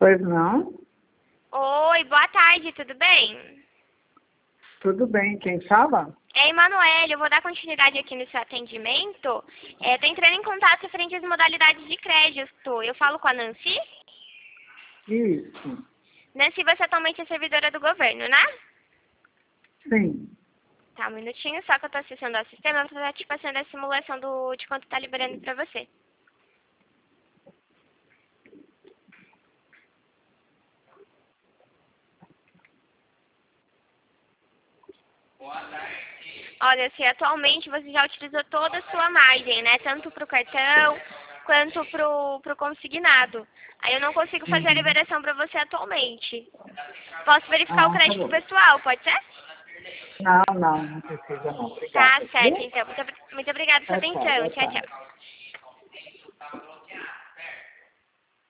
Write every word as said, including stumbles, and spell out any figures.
Pois não? Oi, boa tarde, tudo bem? Tudo bem, quem fala? É Emanuele, eu vou dar continuidade aqui no seu atendimento. É, tô entrando em contato referente às modalidades de crédito. Eu falo com a Nancy? Isso, Nancy, você atualmente é servidora do governo, né? sim. Tá, um minutinho só que eu tô acessando ao sistema, eu vou estar te passando a simulação do, de quanto tá liberando pra você. Olha, assim, atualmente você já utilizou toda a sua margem, né? Tanto pro cartão quanto pro, pro consignado. Aí eu não consigo fazer a Uhum. liberação pra você atualmente. Posso verificar o Ah, tá crédito bom. pessoal, pode ser? Não, não, não precisa não. Tá Obrigada, certo, viu? então. Muito, muito obrigada pela sua Tchau, tchau, atenção. boa Tchau, tarde. tchau.